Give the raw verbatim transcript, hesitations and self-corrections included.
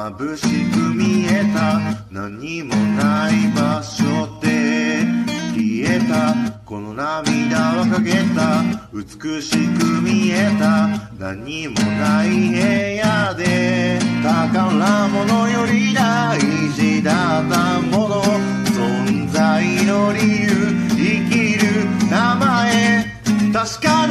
眩しく見えた何もない場所で消えたこの涙はかけた美しく見えた何もない部屋で宝物より大事だったもの存在の理由生きる名前確か